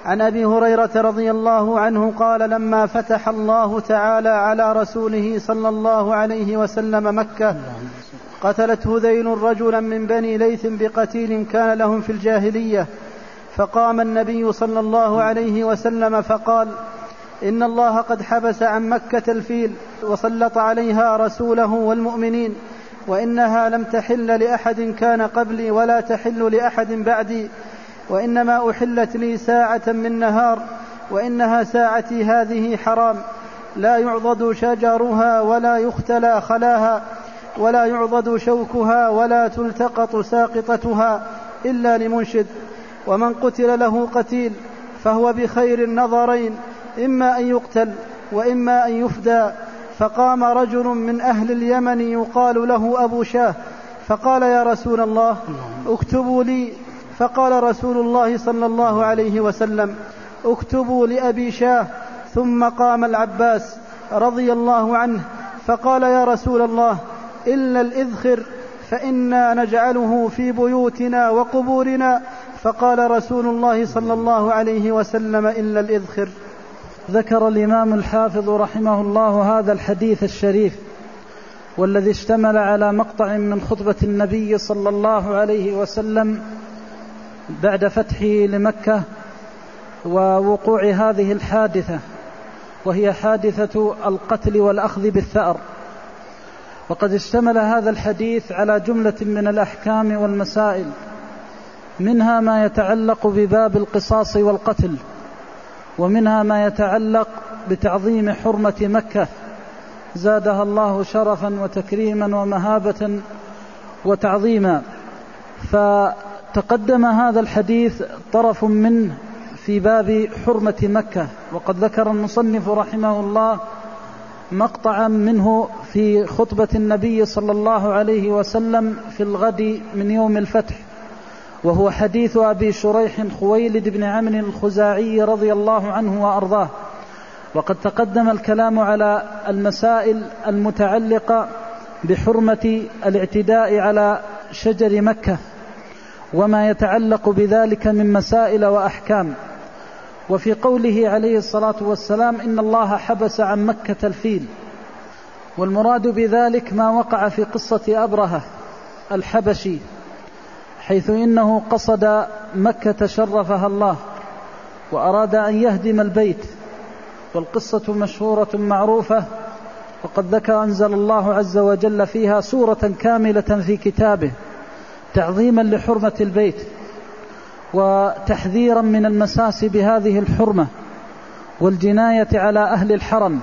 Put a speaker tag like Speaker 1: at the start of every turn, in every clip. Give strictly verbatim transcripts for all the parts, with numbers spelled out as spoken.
Speaker 1: عن أبي هريرة رضي الله عنه قال: لما فتح الله تعالى على رسوله صلى الله عليه وسلم مكة قتلت هذيل رجلا من بني ليث بقتيل كان لهم في الجاهلية، فقام النبي صلى الله عليه وسلم فقال: إن الله قد حبس عن مكة الفيل وسلط عليها رسوله والمؤمنين، وإنها لم تحل لأحد كان قبلي ولا تحل لأحد بعدي، وإنما أحلت لي ساعة من نهار، وإنها ساعتي هذه حرام، لا يعضد شجرها ولا يختلى خلاها ولا يعضد شوكها ولا تلتقط ساقطتها إلا لمنشد، ومن قتل له قتيل فهو بخير النظرين، إما أن يقتل وإما أن يفدى. فقام رجل من أهل اليمن يقال له أبو شاه فقال: يا رسول الله اكتبوا لي. فقال رسول الله صلى الله عليه وسلم: اكتبوا لأبي شاه. ثم قام العباس رضي الله عنه فقال: يا رسول الله إلا الإذخر فإنا نجعله في بيوتنا وقبورنا. فقال رسول الله صلى الله عليه وسلم: إلا الإذخر.
Speaker 2: ذكر الإمام الحافظ رحمه الله هذا الحديث الشريف، والذي اشتمل على مقطع من خطبة النبي صلى الله عليه وسلم بعد فتحه لمكة ووقوع هذه الحادثة، وهي حادثة القتل والأخذ بالثأر. وقد اشتمل هذا الحديث على جملة من الأحكام والمسائل، منها ما يتعلق بباب القصاص والقتل، ومنها ما يتعلق بتعظيم حرمة مكة زادها الله شرفا وتكريما ومهابة وتعظيما. فتقدم هذا الحديث طرف منه في باب حرمة مكة، وقد ذكر المصنف رحمه الله مقطعا منه في خطبة النبي صلى الله عليه وسلم في الغد من يوم الفتح، وهو حديث أبي شريح خويلد بن عمرو الخزاعي رضي الله عنه وأرضاه. وقد تقدم الكلام على المسائل المتعلقة بحرمة الاعتداء على شجر مكة وما يتعلق بذلك من مسائل وأحكام. وفي قوله عليه الصلاة والسلام: إن الله حبس عن مكة الفيل، والمراد بذلك ما وقع في قصة أبرهة الحبشي، حيث إنه قصد مكة شرفها الله وأراد أن يهدم البيت، والقصة مشهورة معروفة، وقد ذكر أنزل الله عز وجل فيها سورة كاملة في كتابه تعظيما لحرمة البيت وتحذيرا من المساس بهذه الحرمة والجناية على أهل الحرم.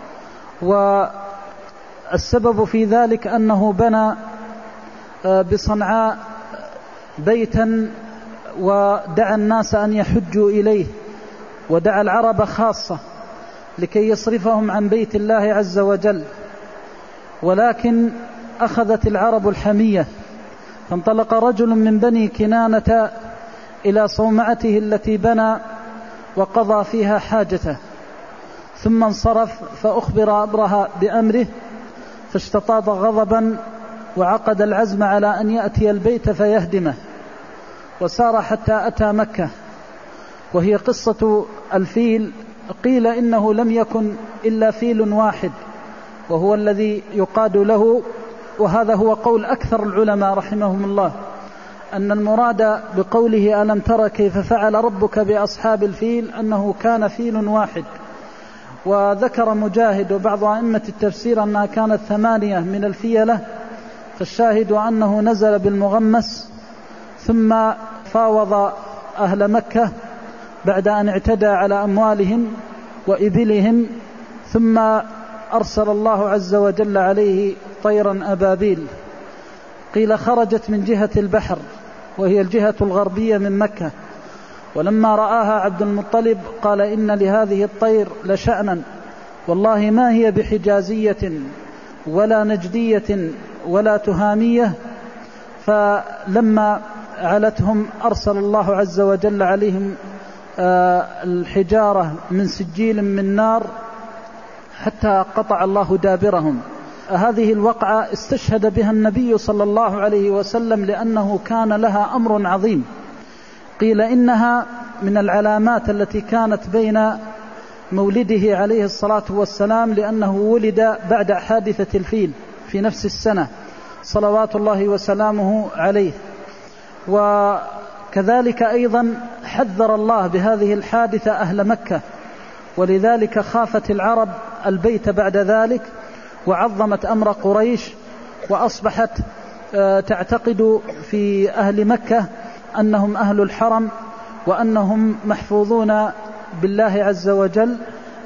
Speaker 2: والسبب في ذلك أنه بنى بصنعاء بيتا ودعا الناس أن يحجوا إليه، ودعا العرب خاصة لكي يصرفهم عن بيت الله عز وجل، ولكن أخذت العرب الحمية، فانطلق رجل من بني كنانة إلى صومعته التي بنى وقضى فيها حاجته، ثم انصرف فأخبر أبرهة بأمره فاشتطاط غضبا وعقد العزم على أن يأتي البيت فيهدمه، وسار حتى أتى مكة. وهي قصة الفيل، قيل إنه لم يكن إلا فيل واحد وهو الذي يقاد له، وهذا هو قول أكثر العلماء رحمهم الله، أن المراد بقوله ألم تر كيف فعل ربك بأصحاب الفيل أنه كان فيل واحد. وذكر مجاهد وبعض أئمة التفسير أنها كانت ثمانية من الفيلة، فالشاهد أنه نزل بالمغمس ثم فاوض أهل مكة بعد أن اعتدى على أموالهم وإبلهم، ثم أرسل الله عز وجل عليه طيرا أبابيل، قيل خرجت من جهة البحر وهي الجهة الغربية من مكة، ولما رآها عبد المطلب قال إن لهذه الطير لشأنا، والله ما هي بحجازية ولا نجدية ولا تهامية. فلما علتهم أرسل الله عز وجل عليهم الحجارة من سجيل من نار حتى قطع الله دابرهم. هذه الوقعة استشهد بها النبي صلى الله عليه وسلم لأنه كان لها أمر عظيم. قيل إنها من العلامات التي كانت بين مولده عليه الصلاة والسلام، لأنه ولد بعد حادثة الفيل في نفس السنة صلوات الله وسلامه عليه. وكذلك أيضا حذر الله بهذه الحادثة أهل مكة، ولذلك خافت العرب البيت بعد ذلك وعظمت أمر قريش، وأصبحت تعتقد في أهل مكة أنهم أهل الحرم وأنهم محفوظون بالله عز وجل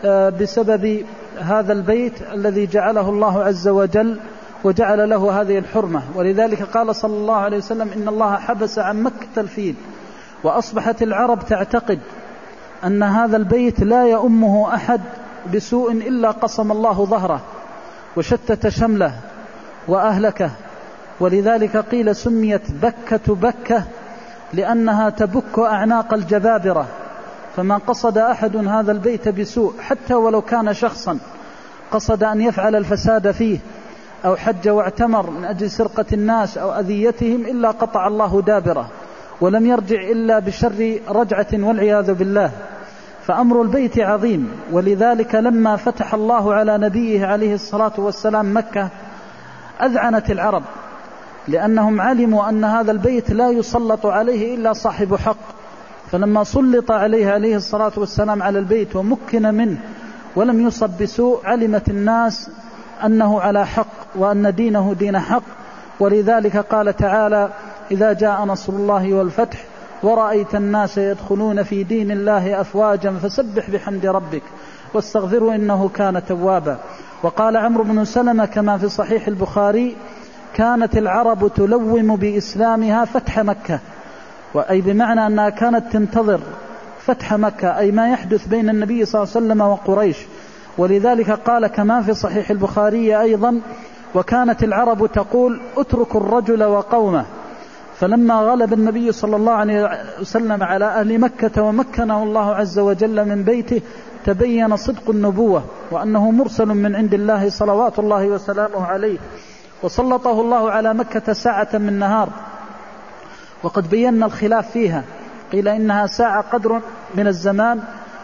Speaker 2: بسبب هذا البيت الذي جعله الله عز وجل وجعل له هذه الحرمة. ولذلك قال صلى الله عليه وسلم إن الله حبس عن مكة الفيل. وأصبحت العرب تعتقد أن هذا البيت لا يؤمه أحد بسوء إلا قصم الله ظهره وشتت شمله وأهلكه. ولذلك قيل سميت بكة بكة لأنها تبك أعناق الجبابرة، فما قصد أحد هذا البيت بسوء حتى ولو كان شخصا قصد أن يفعل الفساد فيه أو حج واعتمر من أجل سرقة الناس أو أذيتهم إلا قطع الله دابره ولم يرجع إلا بشر رجعة والعياذ بالله. فأمر البيت عظيم. ولذلك لما فتح الله على نبيه عليه الصلاة والسلام مكة أذعنت العرب، لأنهم علموا أن هذا البيت لا يسلط عليه إلا صاحب حق. فلما سلط عليه عليه الصلاة والسلام على البيت ومكن منه ولم يصب بسوء، علمت الناس أنه على حق وأن دينه دين حق. ولذلك قال تعالى إذا جاء نصر الله والفتح ورأيت الناس يدخلون في دين الله أفواجا فسبح بحمد ربك واستغفروا إنه كان توابا. وقال عمرو بن سلمة كما في صحيح البخاري كانت العرب تلوم بإسلامها فتح مكة، أي بمعنى أنها كانت تنتظر فتح مكة، أي ما يحدث بين النبي صلى الله عليه وسلم وقريش. ولذلك قال كما في صحيح البخاري أيضا وكانت العرب تقول اتركوا الرجل وقومه. فلما غلب النبي صلى الله عليه وسلم على أهل مكة ومكنه الله عز وجل من بيته تبين صدق النبوة وأنه مرسل من عند الله صلوات الله وسلامه عليه، وسلطه الله على مكة ساعة من نهار. وقد بينا الخلاف فيها، قيل إنها ساعة قدر من الزمان،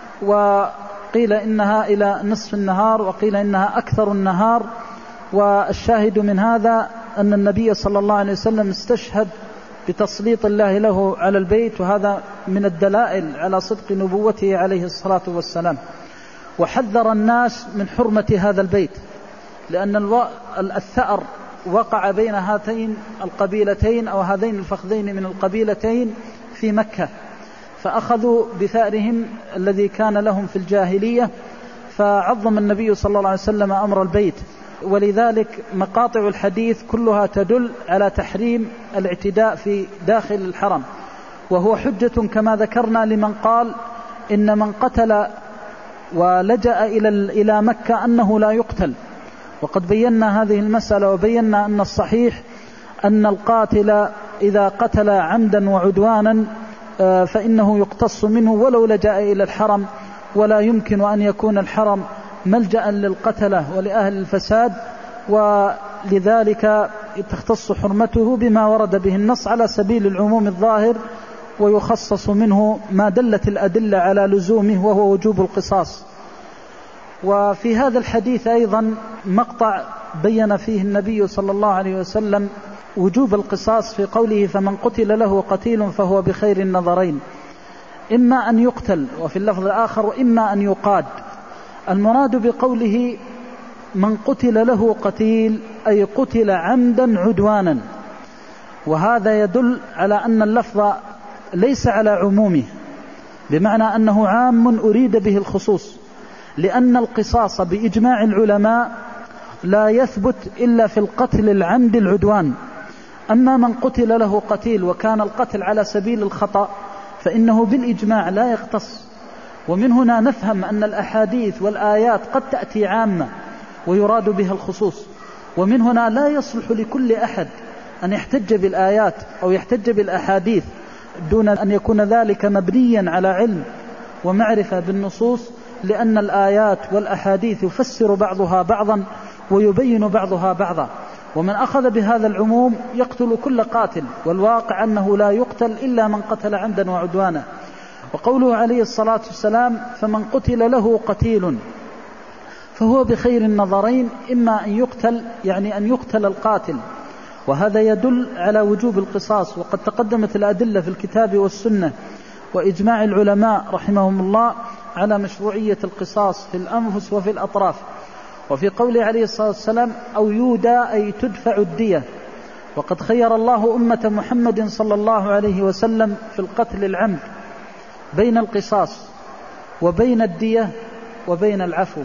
Speaker 2: وقيل إنها إلى نصف النهار، وقيل إنها أكثر النهار. والشاهد من هذا أن النبي صلى الله عليه وسلم استشهد بتسليط الله له على البيت، وهذا من الدلائل على صدق نبوته عليه الصلاة والسلام. وحذر الناس من حرمة هذا البيت، لأن الثأر وقع بين هاتين القبيلتين أو هذين الفخذين من القبيلتين في مكة، فأخذوا بثأرهم الذي كان لهم في الجاهلية، فعظم النبي صلى الله عليه وسلم أمر البيت. ولذلك مقاطع الحديث كلها تدل على تحريم الاعتداء في داخل الحرم، وهو حجة كما ذكرنا لمن قال إن من قتل ولجأ إلى مكة أنه لا يقتل. وقد بينا هذه المسألة وبينا أن الصحيح أن القاتل إذا قتل عمدا وعدوانا فإنه يقتص منه ولو لجأ إلى الحرم، ولا يمكن أن يكون الحرم ملجأ للقتلة ولأهل الفساد، ولذلك تختص حرمته بما ورد به النص على سبيل العموم الظاهر، ويخصص منه ما دلت الأدلة على لزومه وهو وجوب القصاص. وفي هذا الحديث أيضا مقطع بين فيه النبي صلى الله عليه وسلم وجوب القصاص في قوله فمن قتل له قتيل فهو بخير النظرين، إما أن يقتل وفي اللفظ الآخر وإما أن يقاد. المراد بقوله من قتل له قتيل أي قتل عمدا عدوانا، وهذا يدل على أن اللفظ ليس على عمومه، بمعنى أنه عام أريد به الخصوص، لأن القصاص بإجماع العلماء لا يثبت إلا في القتل العمد العدوان. أما من قتل له قتيل وكان القتل على سبيل الخطأ فإنه بالإجماع لا يختص. ومن هنا نفهم أن الأحاديث والآيات قد تأتي عامة ويراد بها الخصوص، ومن هنا لا يصلح لكل أحد أن يحتج بالآيات أو يحتج بالأحاديث دون أن يكون ذلك مبنيا على علم ومعرفة بالنصوص، لأن الآيات والأحاديث يفسر بعضها بعضا ويبين بعضها بعضا. ومن أخذ بهذا العموم يقتل كل قاتل، والواقع أنه لا يقتل إلا من قتل عمدا وعدوانا. وقوله عليه الصلاة والسلام فمن قتل له قتيل فهو بخير النظرين، إما أن يقتل يعني أن يقتل القاتل، وهذا يدل على وجوب القصاص، وقد تقدمت الأدلة في الكتاب والسنة وإجماع العلماء رحمهم الله على مشروعية القصاص في الأنفس وفي الأطراف. وفي قوله عليه الصلاة والسلام أو يودى أي تدفع الدية، وقد خير الله أمة محمد صلى الله عليه وسلم في القتل العمد بين القصاص وبين الدية وبين العفو،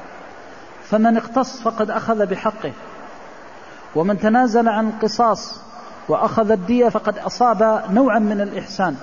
Speaker 2: فمن اقتص فقد أخذ بحقه، ومن تنازل عن القصاص وأخذ الدية فقد أصاب نوعا من الإحسان،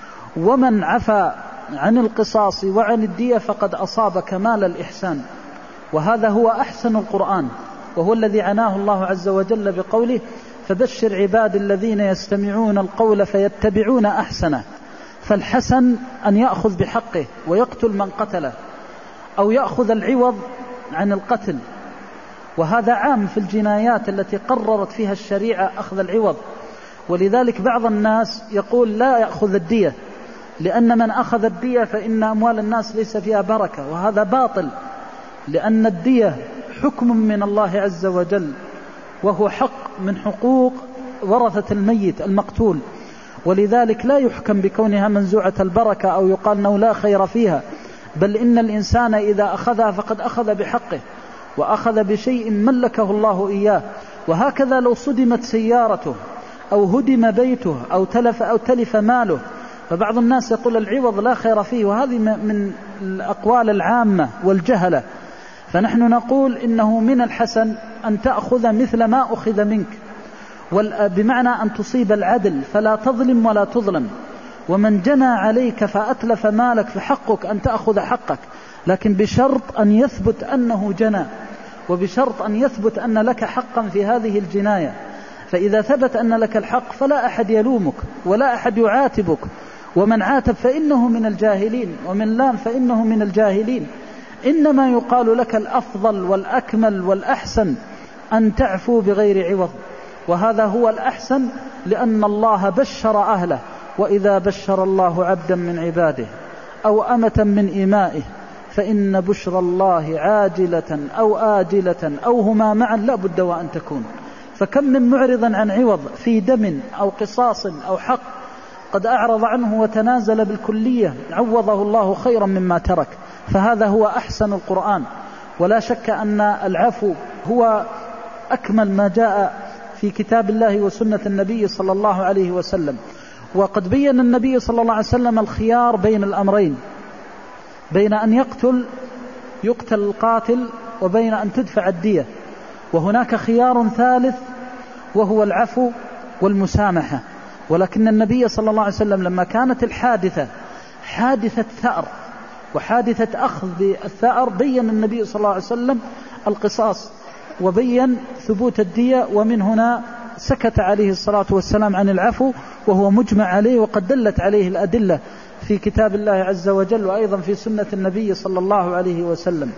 Speaker 2: ومن عفى عن القصاص وعن الدية فقد أصاب كمال الإحسان. وهذا هو أحسن القرآن، وهو الذي عناه الله عز وجل بقوله فبشر عباد الذين يستمعون القول فيتبعون أحسنه. فالحسن أن يأخذ بحقه ويقتل من قتله، أو يأخذ العوض عن القتل، وهذا عام في الجنايات التي قررت فيها الشريعة أخذ العوض. ولذلك بعض الناس يقول لا يأخذ الدية، لأن من أخذ الدية فإن أموال الناس ليس فيها بركة، وهذا باطل، لأن الدية حكم من الله عز وجل، وهو حق من حقوق ورثة الميت المقتول، ولذلك لا يحكم بكونها منزوعة البركة أو يقال أنه لا خير فيها، بل إن الإنسان إذا أخذها فقد أخذ بحقه وأخذ بشيء ملكه الله إياه. وهكذا لو صدمت سيارته أو هدم بيته أو تلف أو تلف ماله، فبعض الناس يقول العوض لا خير فيه، وهذه من الأقوال العامة والجهلة. فنحن نقول إنه من الحسن أن تأخذ مثل ما أخذ منك، بمعنى أن تصيب العدل فلا تظلم ولا تظلم. ومن جنى عليك فأتلف مالك فحقك أن تأخذ حقك، لكن بشرط أن يثبت أنه جنى، وبشرط أن يثبت أن لك حقا في هذه الجناية. فإذا ثبت أن لك الحق فلا أحد يلومك ولا أحد يعاتبك، ومن عاتب فإنه من الجاهلين، ومن لام فإنه من الجاهلين. إنما يقال لك الأفضل والأكمل والأحسن أن تعفو بغير عوض، وهذا هو الأحسن، لأن الله بشر أهله، وإذا بشر الله عبدا من عباده أو أمة من إمائه فإن بشر الله عاجلة أو آجلة أو هما معا لا بد وأن تكون. فكم من معرض عن عوض في دم أو قصاص أو حق قد أعرض عنه وتنازل بالكلية عوضه الله خيرا مما ترك، فهذا هو أحسن القرآن. ولا شك أن العفو هو أكمل ما جاء في كتاب الله وسنة النبي صلى الله عليه وسلم. وقد بين النبي صلى الله عليه وسلم الخيار بين الأمرين، بين أن يقتل يقتل القاتل وبين أن تدفع الدية، وهناك خيار ثالث وهو العفو والمسامحة. ولكن النبي صلى الله عليه وسلم لما كانت الحادثة حادثة ثأر وحادثة أخذ بالثأر بين النبي صلى الله عليه وسلم القصاص وبين ثبوت الدية، ومن هنا سكت عليه الصلاة والسلام عن العفو، وهو مجمع عليه وقد دلت عليه الأدلة في كتاب الله عز وجل وأيضا في سنة النبي صلى الله عليه وسلم.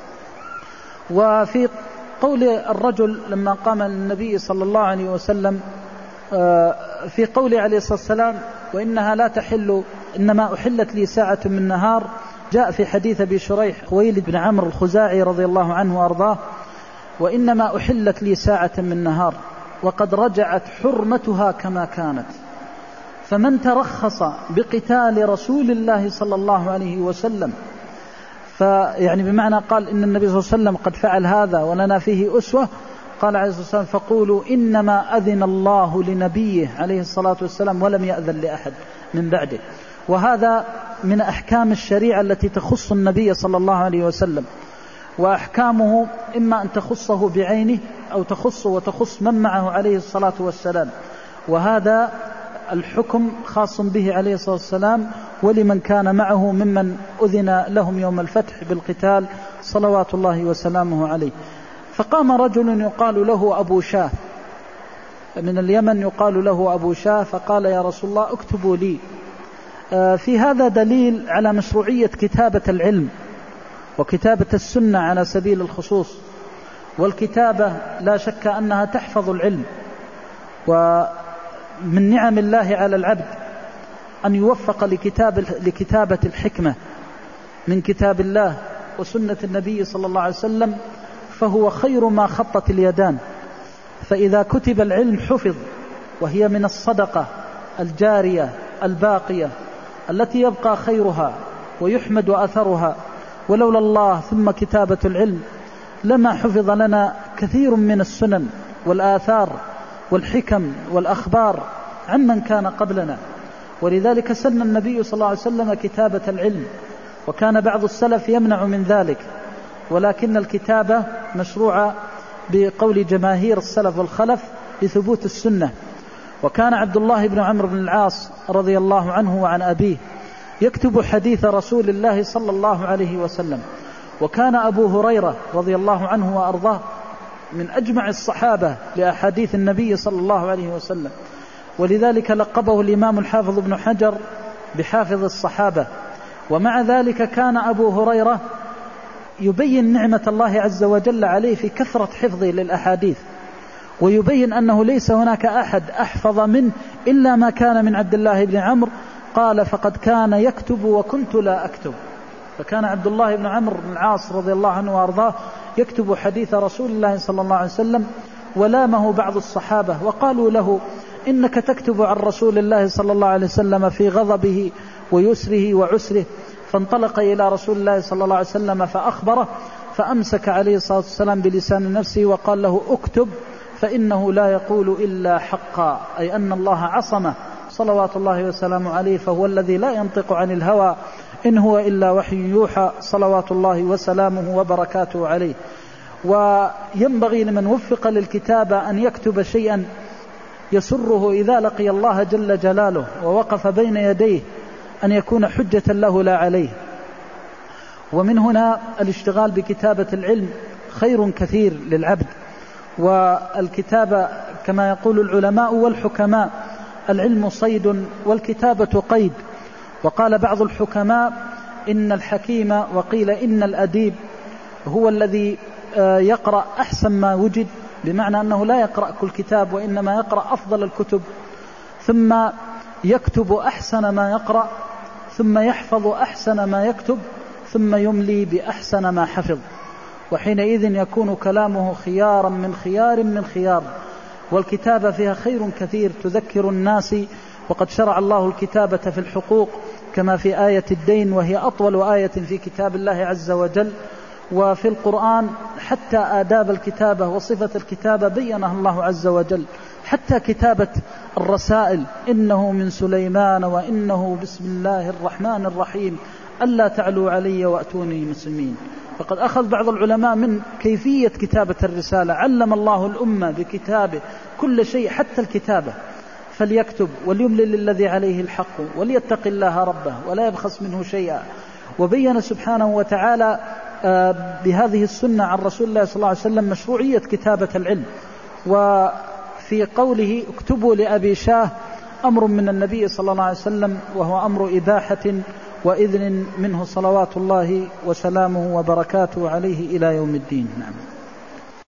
Speaker 2: وفي قول الرجل لما قام النبي صلى الله عليه وسلم في قوله عليه الصلاة والسلام وإنها لا تحل إنما أحلت لي ساعة من نهار، جاء في حديث أبي شريح خويلد بن عمرو الخزاعي رضي الله عنه وأرضاه وإنما أحلت لي ساعة من نهار وقد رجعت حرمتها كما كانت. فمن ترخص بقتال رسول الله صلى الله عليه وسلم فيعني بمعنى قال إن النبي صلى الله عليه وسلم قد فعل هذا ولنا فيه أسوة، قال عليه الصلاة والسلام فقولوا إنما أذن الله لنبيه عليه الصلاة والسلام ولم يأذن لأحد من بعده. وهذا من أحكام الشريعة التي تخص النبي صلى الله عليه وسلم، وأحكامه إما أن تخصه بعينه أو تخصه وتخص من معه عليه الصلاة والسلام، وهذا الحكم خاص به عليه الصلاة والسلام ولمن كان معه ممن أذن لهم يوم الفتح بالقتال صلوات الله وسلامه عليه. فقام رجل يقال له أبو شاه من اليمن يقال له أبو شاه فقال يا رسول الله اكتبوا لي. في هذا دليل على مشروعية كتابة العلم وكتابة السنة على سبيل الخصوص، والكتابة لا شك أنها تحفظ العلم ومن نعم الله على العبد، أن يوفق لكتاب لكتابة الحكمة من كتاب الله وسنة النبي صلى الله عليه وسلم فهو خير ما خطت اليدان. فإذا كتب العلم حفظ، وهي من الصدقة الجارية الباقية التي يبقى خيرها ويحمد أثرها. ولولا الله ثم كتابة العلم لما حفظ لنا كثير من السنن والآثار والحكم والأخبار عمن كان قبلنا. ولذلك سن النبي صلى الله عليه وسلم كتابة العلم، وكان بعض السلف يمنع من ذلك، ولكن الكتابة مشروعة بقول جماهير السلف والخلف بثبوت السنة. وكان عبد الله بن عمرو بن العاص رضي الله عنه وعن أبيه يكتب حديث رسول الله صلى الله عليه وسلم. وكان أبو هريرة رضي الله عنه وأرضاه من أجمع الصحابة لأحاديث النبي صلى الله عليه وسلم، ولذلك لقبه الإمام الحافظ ابن حجر بحافظ الصحابة. ومع ذلك كان أبو هريرة يبين نعمة الله عز وجل عليه في كثرة حفظه للأحاديث، ويبين أنه ليس هناك أحد أحفظ منه إلا ما كان من عبد الله بن عمرو. قال فقد كان يكتب وكنت لا أكتب. فكان عبد الله بن عمرو بن العاص رضي الله عنه وأرضاه يكتب حديث رسول الله صلى الله عليه وسلم، ولامه بعض الصحابة وقالوا له إنك تكتب عن رسول الله صلى الله عليه وسلم في غضبه ويسره وعسره. فانطلق إلى رسول الله صلى الله عليه وسلم فأخبره، فأمسك عليه الصلاة والسلام بلسان نفسه وقال له اكتب فإنه لا يقول إلا حقا، أي أن الله عصمه صلوات الله وسلامه عليه، فهو الذي لا ينطق عن الهوى إن هو إلا وحي يوحى صلوات الله وسلامه وبركاته عليه. وينبغي لمن وفق للكتابة أن يكتب شيئا يسره إذا لقي الله جل جلاله ووقف بين يديه أن يكون حجة له لا عليه. ومن هنا الاشتغال بكتابة العلم خير كثير للعبد. والكتابة كما يقول العلماء والحكماء العلم صيد والكتابة قيد. وقال بعض الحكماء إن الحكيم وقيل إن الأديب هو الذي يقرأ أحسن ما وجد، بمعنى أنه لا يقرأ كل كتاب وإنما يقرأ أفضل الكتب، ثم يكتب أحسن ما يقرأ، ثم يحفظ أحسن ما يكتب، ثم يملي بأحسن ما حفظ. وحينئذ يكون كلامه خيارا من خيار من خيار. والكتابة فيها خير كثير تذكر الناس. وقد شرع الله الكتابة في الحقوق كما في آية الدين، وهي أطول آية في كتاب الله عز وجل. وفي القرآن حتى آداب الكتابة وصفة الكتابة بينها الله عز وجل، حتى كتابة الرسائل إنه من سليمان وإنه بسم الله الرحمن الرحيم ألا تعلوا علي وأتوني مسلمين. فقد أخذ بعض العلماء من كيفية كتابة الرسالة، علم الله الأمة بكتابه كل شيء حتى الكتابة، فليكتب وليملل للذي عليه الحق وليتق الله ربه ولا يبخس منه شيئا. وبين سبحانه وتعالى بهذه السنة عن رسول الله صلى الله عليه وسلم مشروعية كتابة العلم. وفي قوله اكتبوا لأبي شاه أمر من النبي صلى الله عليه وسلم، وهو أمر إباحة وإذن منه صلوات الله وسلامه وبركاته عليه إلى يوم الدين. نعم.